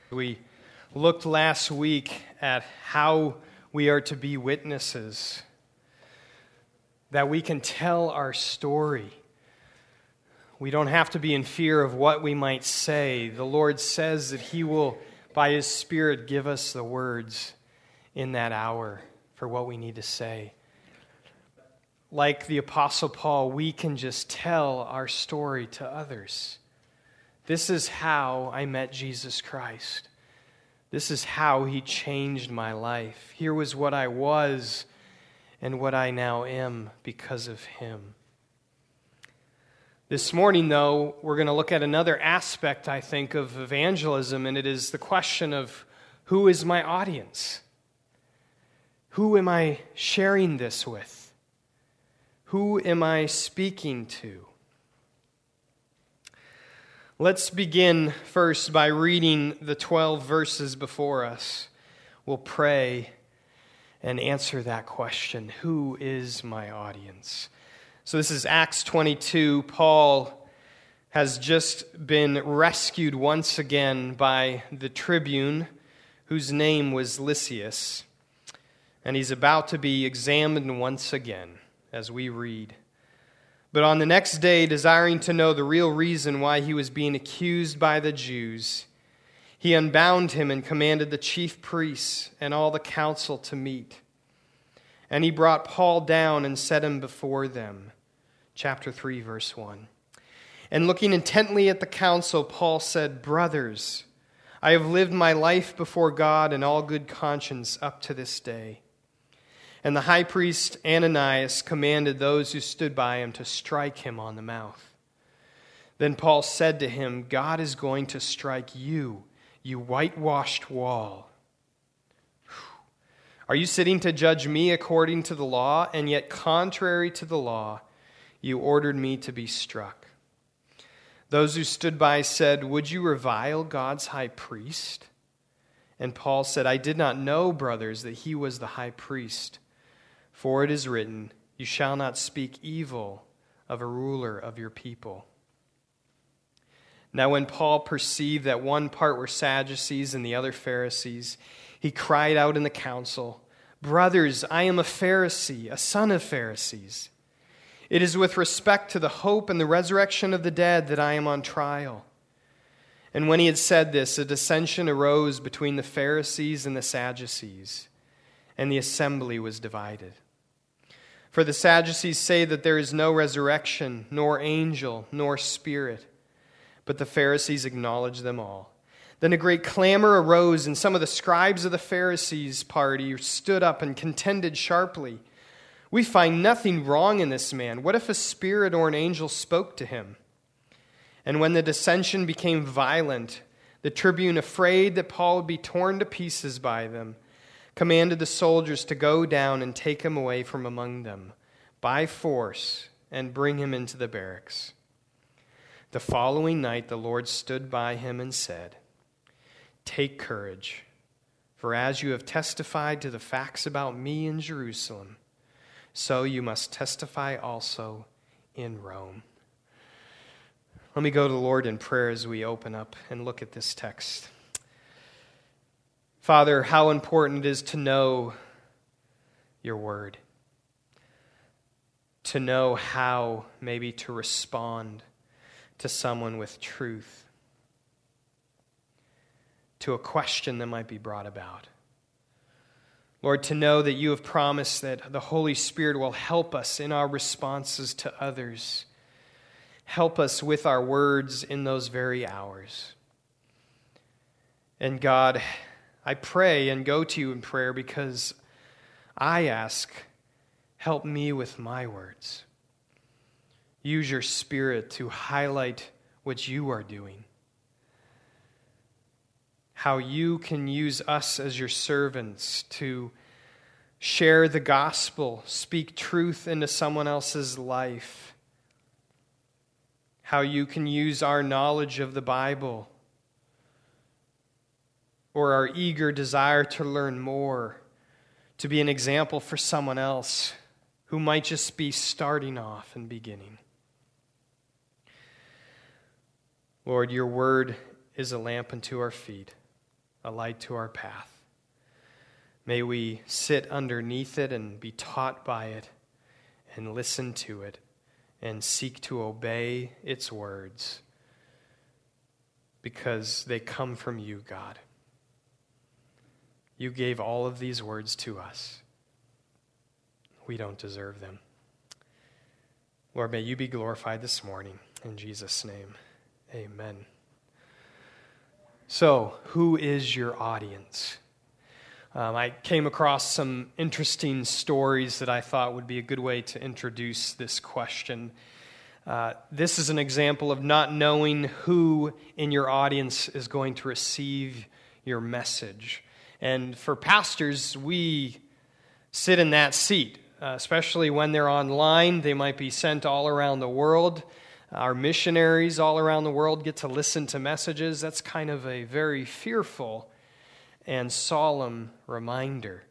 We looked last week at how we are to be witnesses, that we can tell our story. We don't have to be in fear of what we might say. The Lord says that He will, by His Spirit, give us the words in that hour for what we need to say. Like the Apostle Paul, we can just tell our story to others. This is how I met Jesus Christ. This is how He changed my life. Here was what I was and what I now am because of Him. This morning, though, we're going to look at another aspect, I think, of evangelism, and it is the question of who is my audience? Who am I sharing this with? Who am I speaking to? Let's begin first by reading the 12 verses before us. We'll pray and answer that question. Who is my audience? So this is Acts 22. Paul has just been rescued once again by the tribune, whose name was Lysias, and he's about to be examined once again, as we read. But on the next day, desiring to know the real reason why he was being accused by the Jews, he unbound him and commanded the chief priests and all the council to meet. And he brought Paul down and set him before them. Chapter 3, verse 1. And looking intently at the council, Paul said, "Brothers, I have lived my life before God in all good conscience up to this day." And the high priest Ananias commanded those who stood by him to strike him on the mouth. Then Paul said to him, "God is going to strike you, you whitewashed wall. Are you sitting to judge me according to the law, and yet contrary to the law, you ordered me to be struck?" Those who stood by said, "Would you revile God's high priest?" And Paul said, "I did not know, brothers, that he was the high priest. For it is written, 'You shall not speak evil of a ruler of your people.'" Now when Paul perceived that one part were Sadducees and the other Pharisees, he cried out in the council, "Brothers, I am a Pharisee, a son of Pharisees. It is with respect to the hope and the resurrection of the dead that I am on trial." And when he had said this, a dissension arose between the Pharisees and the Sadducees, and the assembly was divided. For the Sadducees say that there is no resurrection, nor angel, nor spirit, but the Pharisees acknowledge them all. Then a great clamor arose, and some of the scribes of the Pharisees' party stood up and contended sharply. "We find nothing wrong in this man. What if a spirit or an angel spoke to him?" And when the dissension became violent, the tribune, afraid that Paul would be torn to pieces by them, commanded the soldiers to go down and take him away from among them by force and bring him into the barracks. The following night the Lord stood by him and said, "Take courage, for as you have testified to the facts about me in Jerusalem, so you must testify also in Rome." Let me go to the Lord in prayer as we open up and look at this text. Father, how important it is to know your word, to know how maybe to respond to someone with truth, to a question that might be brought about. Lord, to know that you have promised that the Holy Spirit will help us in our responses to others. Help us with our words in those very hours. And God, I pray and go to you in prayer because I ask, help me with my words. Use your Spirit to highlight what you are doing. How you can use us as your servants to share the gospel, speak truth into someone else's life. How you can use our knowledge of the Bible or our eager desire to learn more to be an example for someone else who might just be starting off and beginning. Lord, your word is a lamp unto our feet a light to our path. May we sit underneath it and be taught by it and listen to it and seek to obey its words because they come from you, God. You gave all of these words to us. We don't deserve them. Lord, may you be glorified this morning. In Jesus' name, amen. So, who is your audience? I came across some interesting stories that I thought would be a good way to introduce this question. This is an example of not knowing who in your audience is going to receive your message. And for pastors, we sit in that seat, especially when they're online. They might be sent all around the world. Our missionaries all around the world get to listen to messages. That's kind of a very fearful and solemn reminder.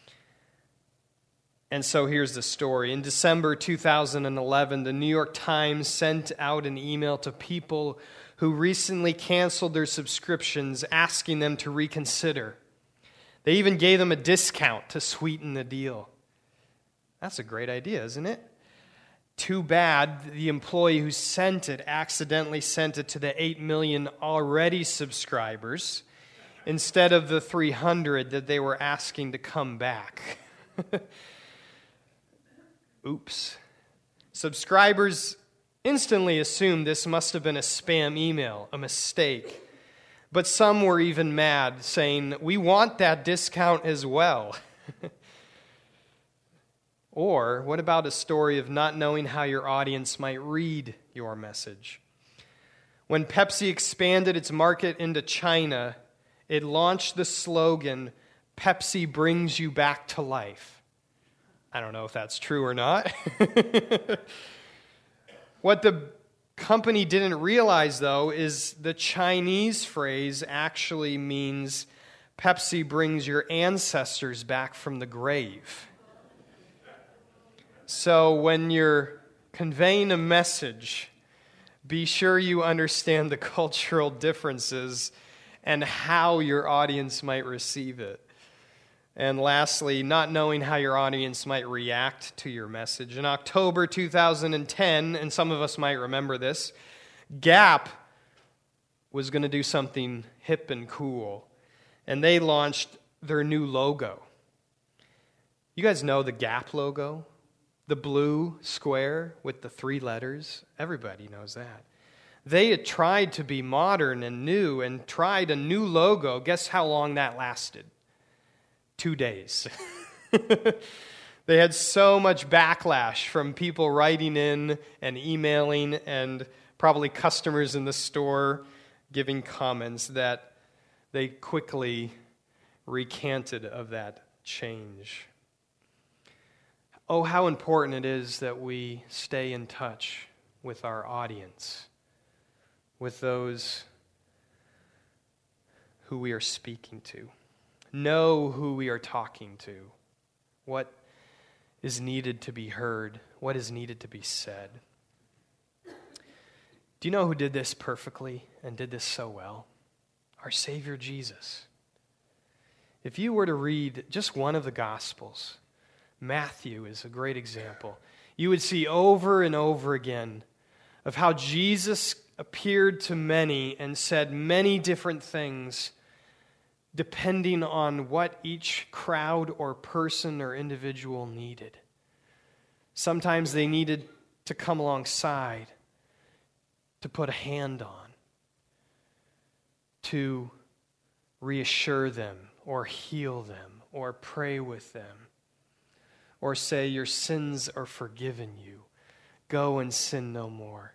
And so here's the story. In December 2011, the New York Times sent out an email to people who recently canceled their subscriptions, asking them to reconsider. They even gave them a discount to sweeten the deal. That's a great idea, isn't it? Too bad the employee who sent it accidentally sent it to the 8 million already subscribers instead of the 300 that they were asking to come back. Oops. Subscribers instantly assumed this must have been a spam email, a mistake. But some were even mad, saying, "We want that discount as well." Or, what about a story of not knowing how your audience might read your message? When Pepsi expanded its market into China, it launched the slogan, "Pepsi brings you back to life." I don't know if that's true or not. What the company didn't realize, though, is the Chinese phrase actually means Pepsi brings your ancestors back from the grave. So when you're conveying a message, be sure you understand the cultural differences and how your audience might receive it. And lastly, not knowing how your audience might react to your message. In October 2010, and some of us might remember this, Gap was going to do something hip and cool, and they launched their new logo. You guys know the Gap logo? The blue square with the 3 letters? Everybody knows that. They had tried to be modern and new and tried a new logo. Guess how long that lasted? 2 days. They had so much backlash from people writing in and emailing and probably customers in the store giving comments that they quickly recanted of that change. Oh, how important it is that we stay in touch with our audience, with those who we are speaking to. Know who we are talking to, what is needed to be heard, what is needed to be said. Do you know who did this perfectly and did this so well? Our Savior Jesus. If you were to read just one of the Gospels, Matthew is a great example. You would see over and over again of how Jesus appeared to many and said many different things depending on what each crowd or person or individual needed. Sometimes they needed to come alongside, to put a hand on, to reassure them or heal them or pray with them, or say, "Your sins are forgiven you. Go and sin no more."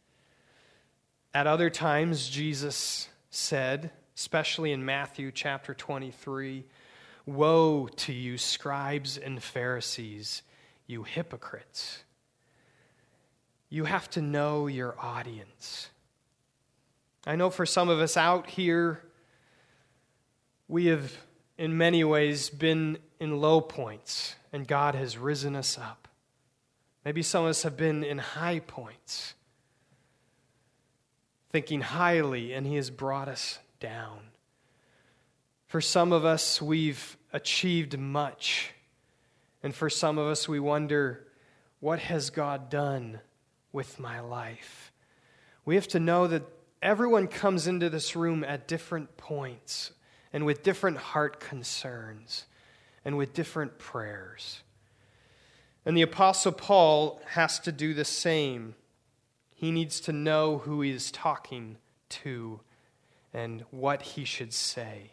At other times, Jesus said, especially in Matthew chapter 23, "Woe to you, scribes and Pharisees, you hypocrites." You have to know your audience. I know for some of us out here, we have in many ways been in low points, and God has risen us up. Maybe some of us have been in high points, thinking highly, and He has brought us down. For some of us, we've achieved much. And for some of us, we wonder, what has God done with my life? We have to know that everyone comes into this room at different points and with different heart concerns and with different prayers. And the Apostle Paul has to do the same. He needs to know who he is talking to and what he should say.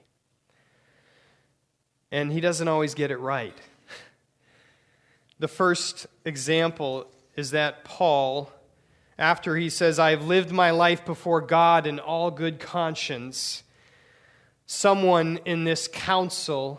And he doesn't always get it right. The first example is that Paul, after he says, I have lived my life before God in all good conscience, someone in this council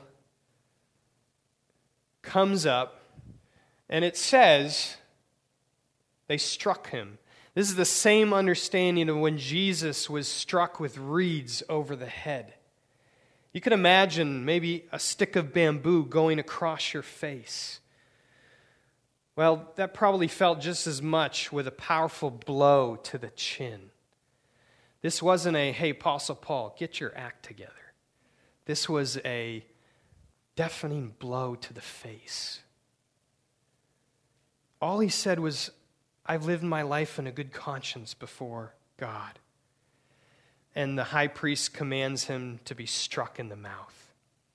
comes up, and it says they struck him. This is the same understanding of when Jesus was struck with reeds over the head. You can imagine maybe a stick of bamboo going across your face. Well, that probably felt just as much with a powerful blow to the chin. This wasn't a, hey, Apostle Paul, get your act together. This was a deafening blow to the face. All he said was, I've lived my life in a good conscience before God. And the high priest commands him to be struck in the mouth.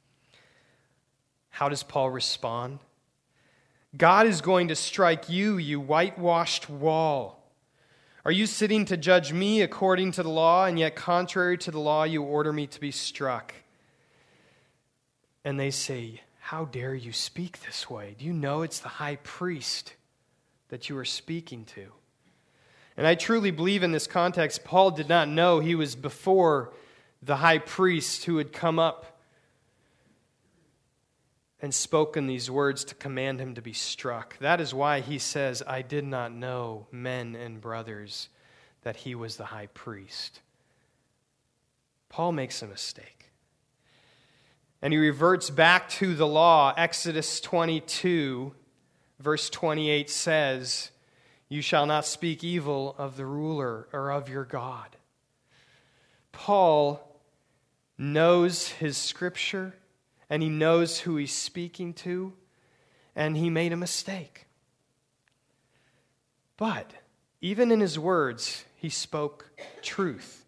How does Paul respond? God is going to strike you, you whitewashed wall. Are you sitting to judge me according to the law, and yet contrary to the law you order me to be struck? And they say, how dare you speak this way? Do you know it's the high priest that you are speaking to? And I truly believe in this context, Paul did not know he was before the high priest who had come up and spoken these words to command him to be struck. That is why he says, I did not know, men and brothers, that he was the high priest. Paul makes a mistake. And he reverts back to the law. Exodus 22, verse 28 says, you shall not speak evil of the ruler or of your God. Paul knows his scripture, and he knows who he's speaking to, and he made a mistake. But even in his words, he spoke truth.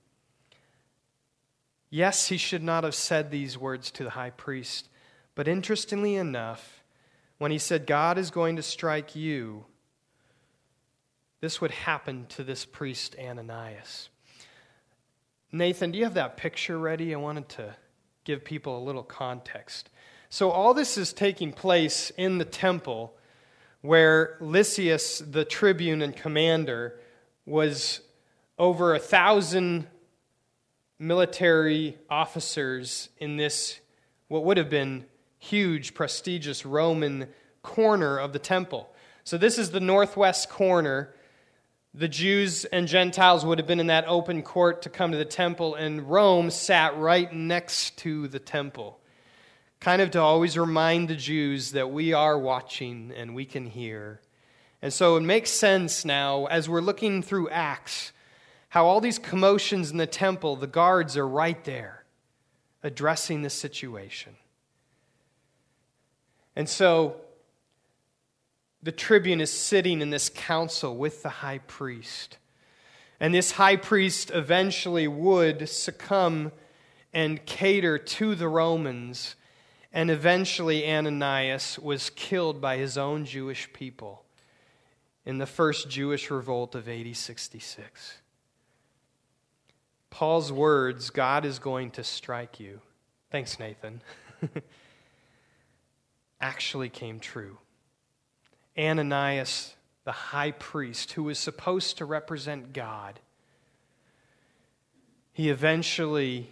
Yes, he should not have said these words to the high priest, but interestingly enough, when he said, God is going to strike you, this would happen to this priest Ananias. Nathan, do you have that picture ready? I wanted to give people a little context. So all this is taking place in the temple where Lysias, the tribune and commander, was over 1,000 military officers in this, what would have been huge, prestigious Roman corner of the temple. So this is the northwest corner. The Jews and Gentiles would have been in that open court to come to the temple, and Rome sat right next to the temple, kind of to always remind the Jews that we are watching and we can hear. And so it makes sense now, as we're looking through Acts, how all these commotions in the temple, the guards are right there, addressing the situation. And so the tribune is sitting in this council with the high priest. And this high priest eventually would succumb and cater to the Romans. And eventually Ananias was killed by his own Jewish people in the first Jewish revolt of AD 66. Paul's words, God is going to strike you, thanks Nathan, actually came true. Ananias, the high priest, who was supposed to represent God, he eventually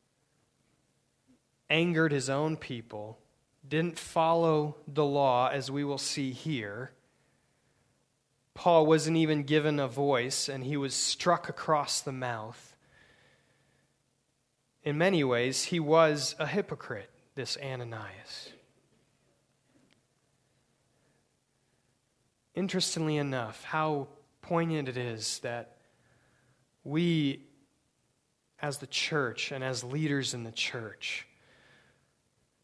angered his own people, didn't follow the law, as we will see here. Paul wasn't even given a voice, and he was struck across the mouth. In many ways, he was a hypocrite, this Ananias. Interestingly enough, how poignant it is that we, as the church and as leaders in the church,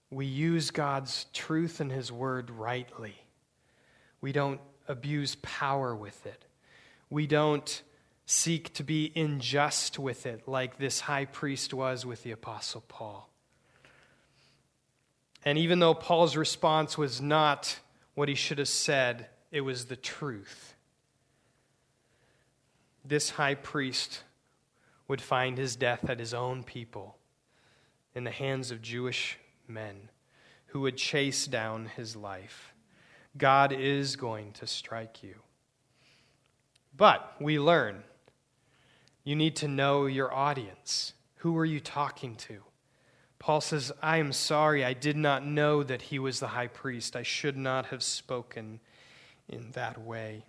we use God's truth and his word rightly. We don't abuse power with it. We don't seek to be unjust with it like this high priest was with the Apostle Paul. And even though Paul's response was not what he should have said, it was the truth. This high priest would find his death at his own people in the hands of Jewish men who would chase down his life. God is going to strike you. But we learn, you need to know your audience. Who are you talking to? Paul says, I am sorry, I did not know that he was the high priest. I should not have spoken in that way.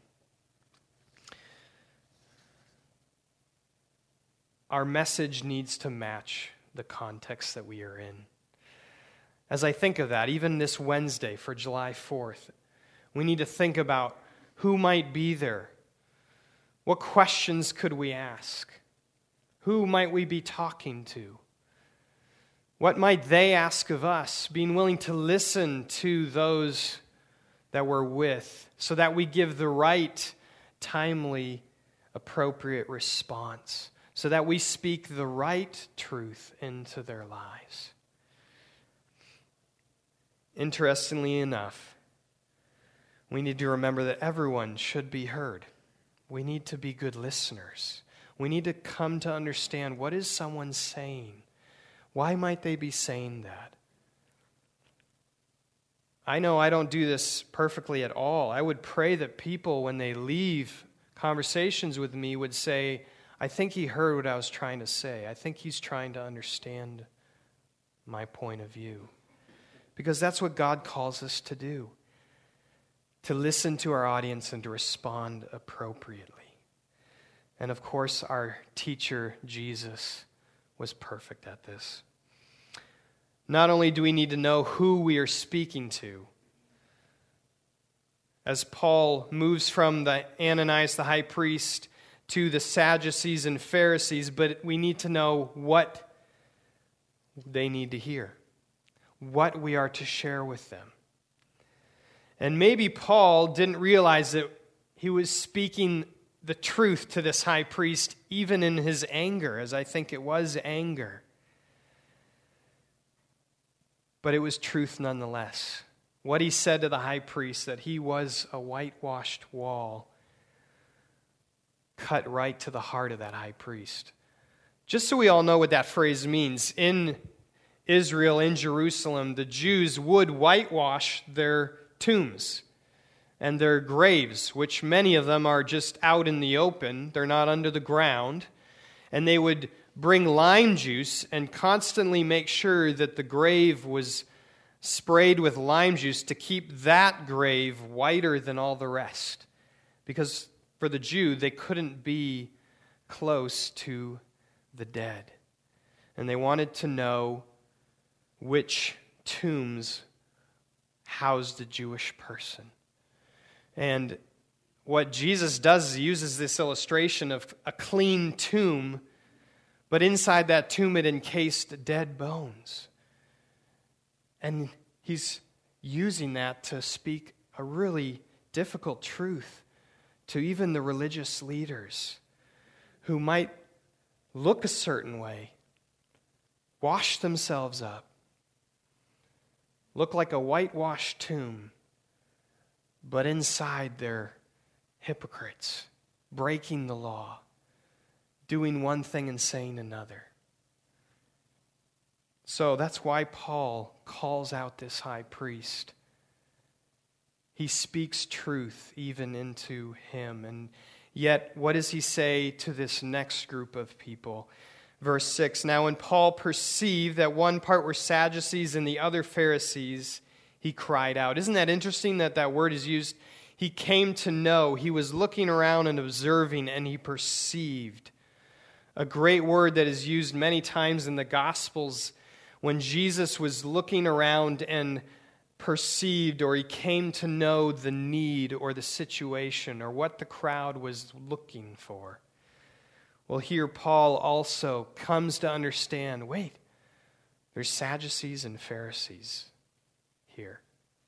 Our message needs to match the context that we are in. As I think of that, even this Wednesday for July 4th, we need to think about who might be there. What questions could we ask? Who might we be talking to? What might they ask of us? Being willing to listen to those that we're with so that we give the right, timely, appropriate response, so that we speak the right truth into their lives. Interestingly enough, we need to remember that everyone should be heard. We need to be good listeners. We need to come to understand, what is someone saying? Why might they be saying that? I know I don't do this perfectly at all. I would pray that people, when they leave conversations with me, would say, I think he heard what I was trying to say. I think he's trying to understand my point of view. Because that's what God calls us to do. To listen to our audience and to respond appropriately. And of course, our teacher, Jesus, was perfect at this. Not only do we need to know who we are speaking to, as Paul moves from the Ananias, the high priest, to the Sadducees and Pharisees, but we need to know what they need to hear, what we are to share with them. And maybe Paul didn't realize that he was speaking the truth to this high priest, even in his anger, as I think it was anger. But it was truth nonetheless. What he said to the high priest, that he was a whitewashed wall, cut right to the heart of that high priest. Just so we all know what that phrase means, in Israel, in Jerusalem, the Jews would whitewash their tombs and their graves, which many of them are just out in the open. They're not under the ground. And they would bring lime juice and constantly make sure that the grave was sprayed with lime juice to keep that grave whiter than all the rest. Because for the Jew, they couldn't be close to the dead. And they wanted to know which tombs housed a Jewish person. And what Jesus does is he uses this illustration of a clean tomb, but inside that tomb it encased dead bones. And he's using that to speak a really difficult truth to even the religious leaders who might look a certain way, wash themselves up, look like a whitewashed tomb, but inside they're hypocrites, breaking the law, doing one thing and saying another. So that's why Paul calls out this high priest. He speaks truth even into him. And yet, what does he say to this next group of people? Verse 6, now when Paul perceived that one part were Sadducees and the other Pharisees, he cried out. Isn't that interesting that that word is used? He came to know. He was looking around and observing, and he perceived. A great word that is used many times in the Gospels when Jesus was looking around and perceived, or he came to know the need or the situation or what the crowd was looking for. Well, here Paul also comes to understand, wait, there's Sadducees and Pharisees. here.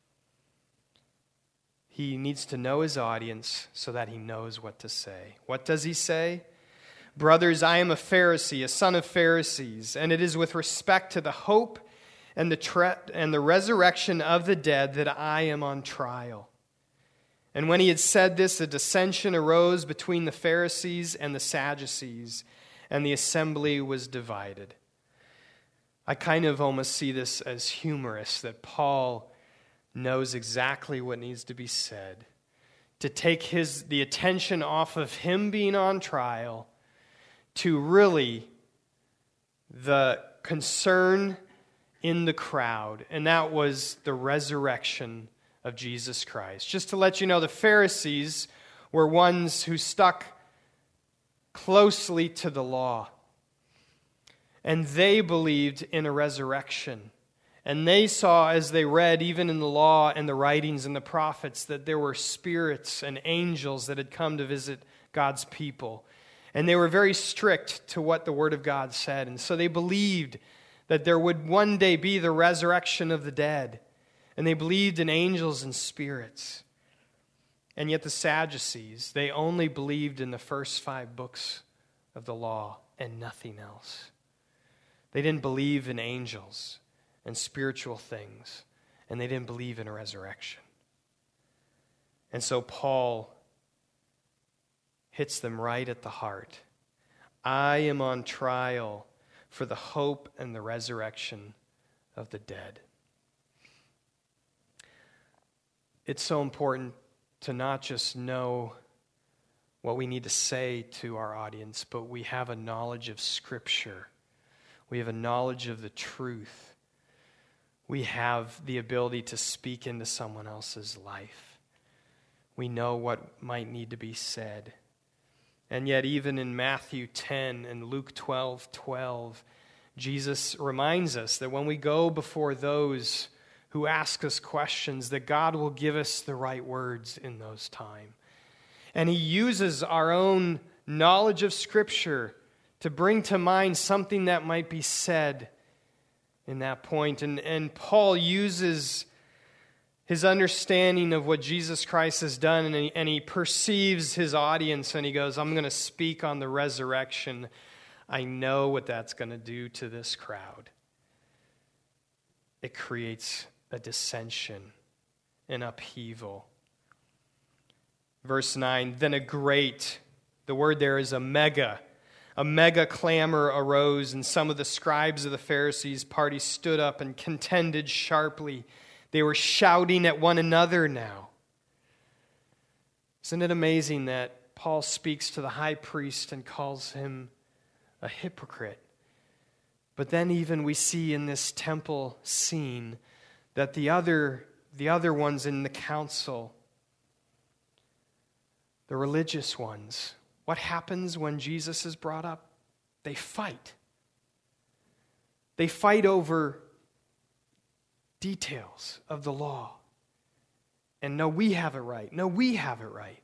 He needs to know his audience so that he knows what to say. What does he say? Brothers, I am a Pharisee, a son of Pharisees, and it is with respect to the hope and the resurrection of the dead that I am on trial. And when he had said this, a dissension arose between the Pharisees and the Sadducees, and the assembly was divided. I kind of almost see this as humorous, that Paul knows exactly what needs to be said to take the attention off of him being on trial to really the concern in the crowd, and that was the resurrection of Jesus Christ. Just to let you know, the Pharisees were ones who stuck closely to the law, and they believed in a resurrection. And they saw, as they read, even in the law and the writings and the prophets, that there were spirits and angels that had come to visit God's people. And they were very strict to what the Word of God said. And so they believed that there would one day be the resurrection of the dead. And they believed in angels and spirits. And yet the Sadducees, they only believed in the first 5 books of the law and nothing else. They didn't believe in angels and spiritual things, and they didn't believe in a resurrection. And so Paul hits them right at the heart. I am on trial for the hope and the resurrection of the dead. It's so important to not just know what we need to say to our audience, but we have a knowledge of Scripture. We have a knowledge of the truth. We have the ability to speak into someone else's life. We know what might need to be said. And yet even in Matthew 10 and Luke 12:12, Jesus reminds us that when we go before those who ask us questions, that God will give us the right words in those times. And he uses our own knowledge of Scripture to bring to mind something that might be said in that point. And Paul uses his understanding of what Jesus Christ has done, and he perceives his audience, and he goes, I'm going to speak on the resurrection. I know what that's going to do to this crowd. It creates a dissension, an upheaval. Verse 9, then the word there is a mega clamor arose, and some of the scribes of the Pharisees' party stood up and contended sharply. They were shouting at one another now. Isn't it amazing that Paul speaks to the high priest and calls him a hypocrite? But then even we see in this temple scene that the other ones in the council, the religious ones, what happens when Jesus is brought up? They fight. They fight over details of the law. And no, we have it right. No, we have it right.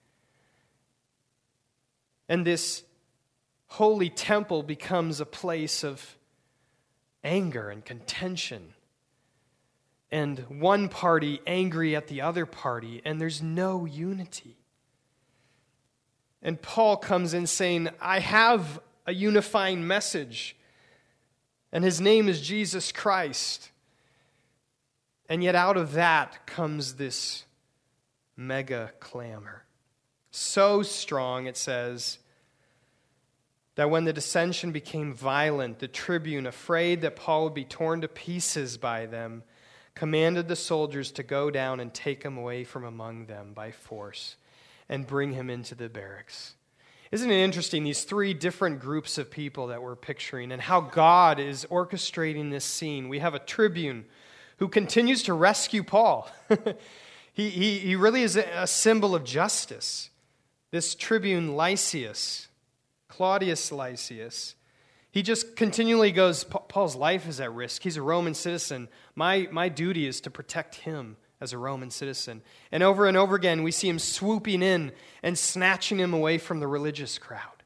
And this holy temple becomes a place of anger and contention. And one party angry at the other party, and there's no unity. And Paul comes in saying, I have a unifying message, and his name is Jesus Christ. And yet out of that comes this mega clamor. So strong, it says, that when the dissension became violent, the tribune, afraid that Paul would be torn to pieces by them, commanded the soldiers to go down and take him away from among them by force and bring him into the barracks. Isn't it interesting, these 3 different groups of people that we're picturing and how God is orchestrating this scene? We have a tribune who continues to rescue Paul. He really is a symbol of justice. This tribune Claudius Lysias, he just continually goes, Paul's life is at risk. He's a Roman citizen. My duty is to protect him as a Roman citizen. And over again, we see him swooping in and snatching him away from the religious crowd.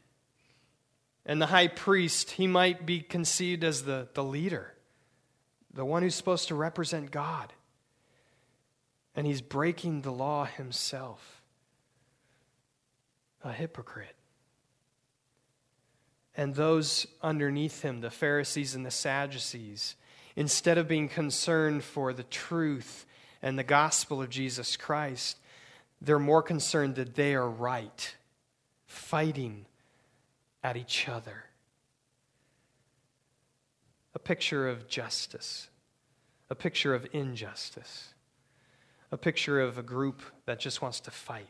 And the high priest, he might be conceived as the leader, the one who's supposed to represent God. And he's breaking the law himself. A hypocrite. And those underneath him, the Pharisees and the Sadducees, instead of being concerned for the truth and the gospel of Jesus Christ, they're more concerned that they are right, fighting at each other. A picture of justice, a picture of injustice, a picture of a group that just wants to fight.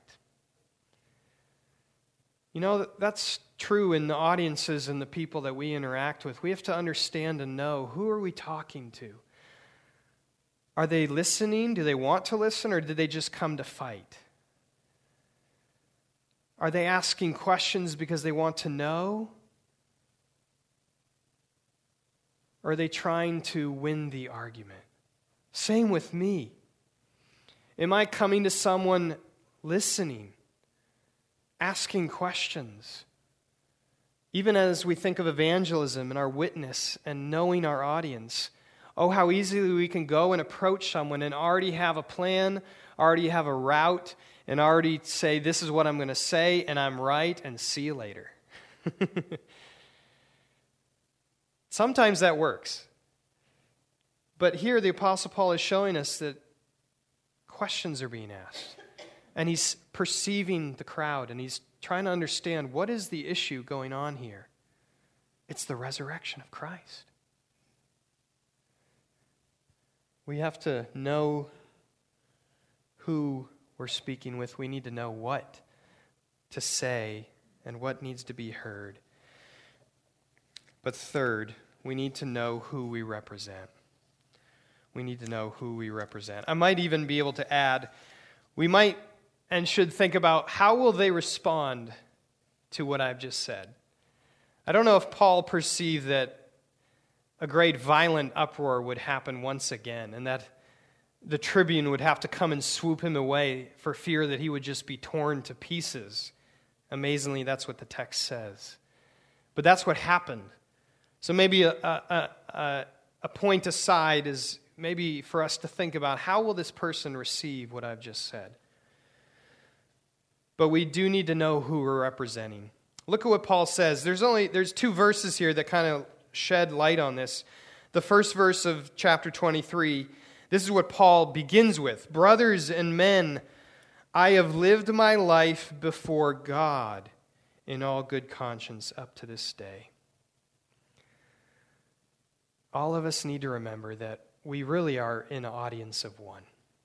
You know, that's true in the audiences and the people that we interact with. We have to understand and know, who are we talking to? Are they listening? Do they want to listen, or did they just come to fight? Are they asking questions because they want to know? Or are they trying to win the argument? Same with me. Am I coming to someone listening, asking questions? Even as we think of evangelism and our witness and knowing our audience, oh, how easily we can go and approach someone and already have a plan, already have a route, and already say, this is what I'm going to say, and I'm right, and see you later. Sometimes that works. But here the Apostle Paul is showing us that questions are being asked. And he's perceiving the crowd, and he's trying to understand, what is the issue going on here? It's the resurrection of Christ. We have to know who we're speaking with. We need to know what to say and what needs to be heard. But third, we need to know who we represent. We need to know who we represent. I might even be able to add, we might and should think about, how will they respond to what I've just said? I don't know if Paul perceived that a great violent uproar would happen once again, and that the tribune would have to come and swoop him away for fear that he would just be torn to pieces. Amazingly, that's what the text says. But that's what happened. So maybe a point aside is maybe for us to think about, how will this person receive what I've just said? But we do need to know who we're representing. Look at what Paul says. There's two verses here that kind of shed light on this. The first verse of chapter 23, this is what Paul begins with. Brothers and men, I have lived my life before God in all good conscience up to this day. All of us need to remember that we really are in an audience of one.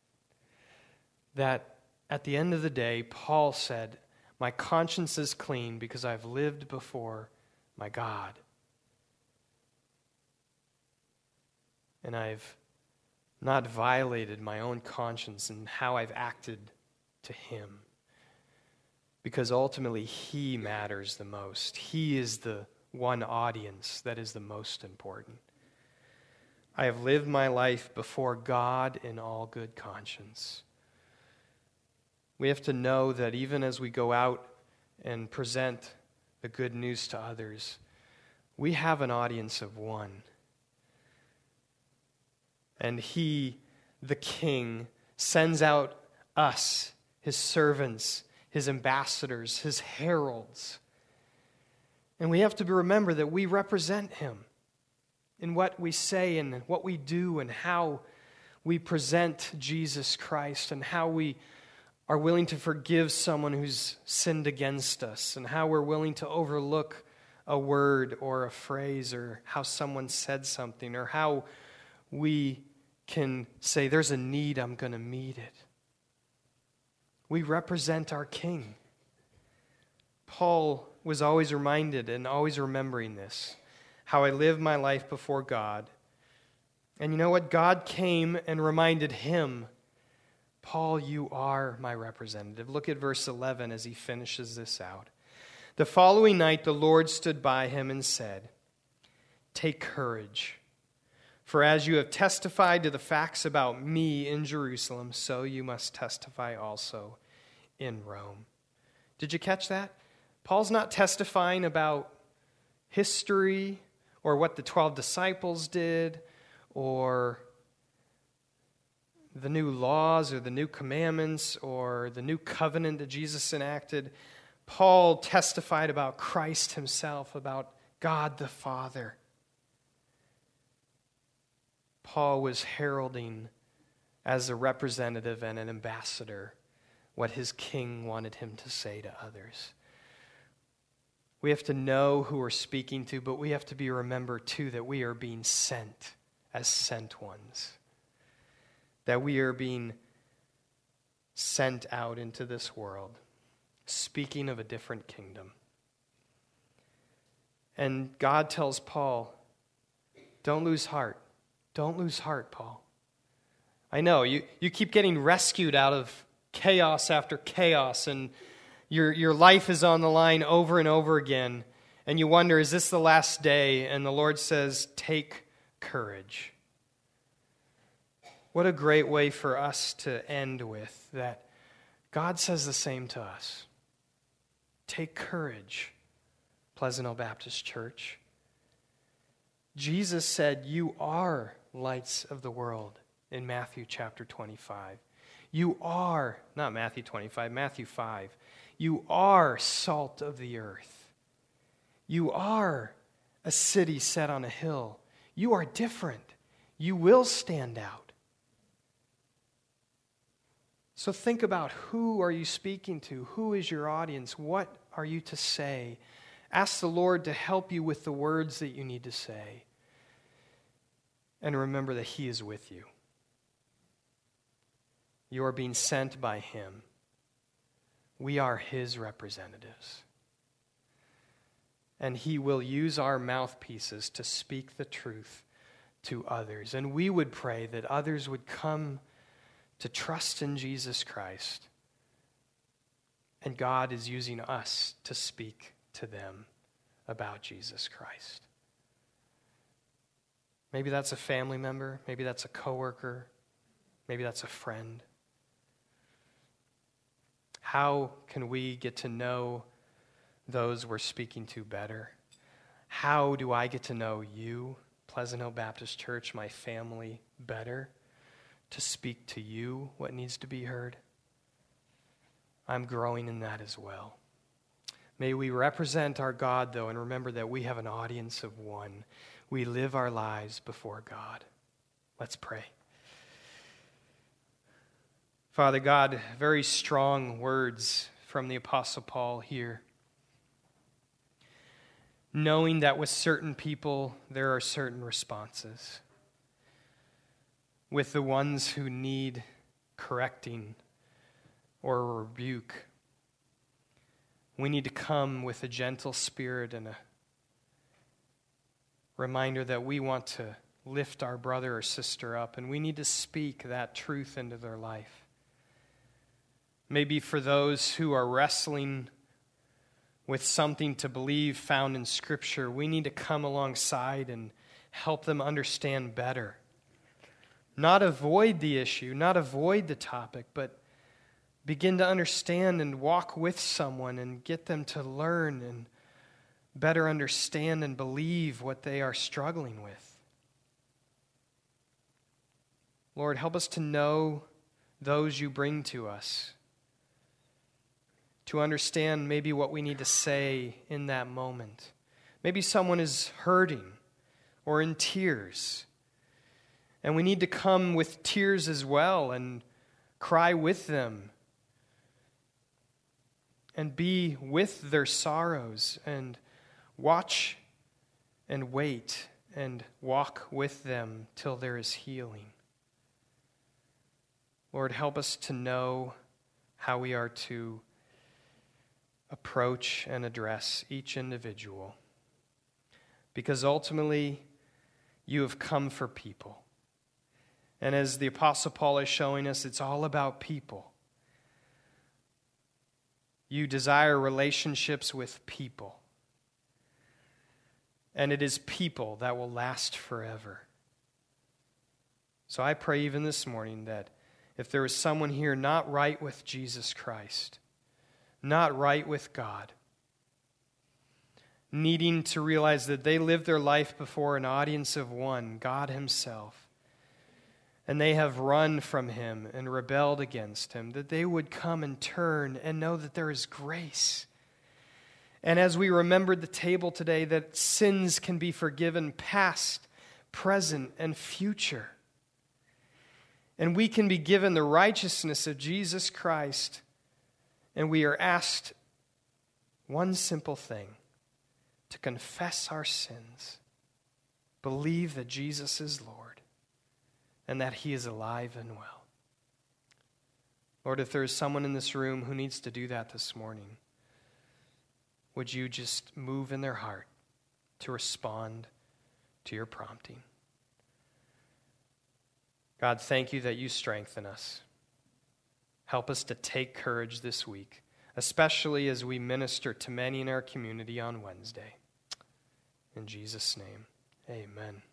That at the end of the day, Paul said, my conscience is clean because I've lived before my God. And I've not violated my own conscience in how I've acted to him. Because ultimately, he matters the most. He is the one audience that is the most important. I have lived my life before God in all good conscience. We have to know that even as we go out and present the good news to others, we have an audience of one. And he, the King, sends out us, his servants, his ambassadors, his heralds. And we have to remember that we represent him in what we say and what we do and how we present Jesus Christ and how we are willing to forgive someone who's sinned against us and how we're willing to overlook a word or a phrase or how someone said something or how we can say, there's a need, I'm going to meet it. We represent our King. Paul was always reminded and always remembering this, how I live my life before God. And you know what? God came and reminded him, Paul, you are my representative. Look at verse 11 as he finishes this out. The following night the Lord stood by him and said, take courage, for as you have testified to the facts about me in Jerusalem, so you must testify also in Rome. Did you catch that? Paul's not testifying about history or what the 12 disciples did or the new laws or the new commandments or the new covenant that Jesus enacted. Paul testified about Christ himself, about God the Father. Paul was heralding as a representative and an ambassador what his king wanted him to say to others. We have to know who we're speaking to, but we have to remember too that we are being sent as sent ones. That we are being sent out into this world, speaking of a different kingdom. And God tells Paul, don't lose heart. Don't lose heart, Paul. I know, you keep getting rescued out of chaos after chaos, and your life is on the line over and over again, and you wonder, is this the last day? And the Lord says, take courage. What a great way for us to end with that. God says the same to us. Take courage, Pleasant Hill Baptist Church. Jesus said, you are lights of the world in Matthew chapter 25. You are, not Matthew 25, Matthew 5. You are salt of the earth. You are a city set on a hill. You are different. You will stand out. So think about, who are you speaking to? Who is your audience? What are you to say? Ask the Lord to help you with the words that you need to say. And remember that He is with you. You are being sent by Him. We are His representatives. And He will use our mouthpieces to speak the truth to others. And we would pray that others would come to trust in Jesus Christ. And God is using us to speak to them about Jesus Christ. Maybe that's a family member. Maybe that's a coworker. Maybe that's a friend. How can we get to know those we're speaking to better? How do I get to know you, Pleasant Hill Baptist Church, my family, better? To speak to you what needs to be heard? I'm growing in that as well. May we represent our God, though, and remember that we have an audience of one. We live our lives before God. Let's pray. Father God, very strong words from the Apostle Paul here. Knowing that with certain people there are certain responses. With the ones who need correcting or a rebuke, we need to come with a gentle spirit and a reminder that we want to lift our brother or sister up, and we need to speak that truth into their life. Maybe for those who are wrestling with something to believe found in Scripture, we need to come alongside and help them understand better. Not avoid the issue, not avoid the topic, but begin to understand and walk with someone and get them to learn and better understand and believe what they are struggling with. Lord, help us to know those you bring to us, to understand maybe what we need to say in that moment. Maybe someone is hurting or in tears, and we need to come with tears as well and cry with them and be with their sorrows and watch and wait and walk with them till there is healing. Lord, help us to know how we are to approach and address each individual, because ultimately you have come for people. And as the Apostle Paul is showing us, it's all about people. You desire relationships with people. And it is people that will last forever. So I pray even this morning that if there is someone here not right with Jesus Christ, not right with God, needing to realize that they live their life before an audience of one, God himself, and they have run from him and rebelled against him, that they would come and turn and know that there is grace. And as we remembered the table today, that sins can be forgiven past, present, and future. And we can be given the righteousness of Jesus Christ, and we are asked one simple thing: to confess our sins, believe that Jesus is Lord, and that he is alive and well. Lord, if there is someone in this room who needs to do that this morning, would you just move in their heart to respond to your prompting? God, thank you that you strengthen us. Help us to take courage this week, especially as we minister to many in our community on Wednesday. In Jesus' name, amen.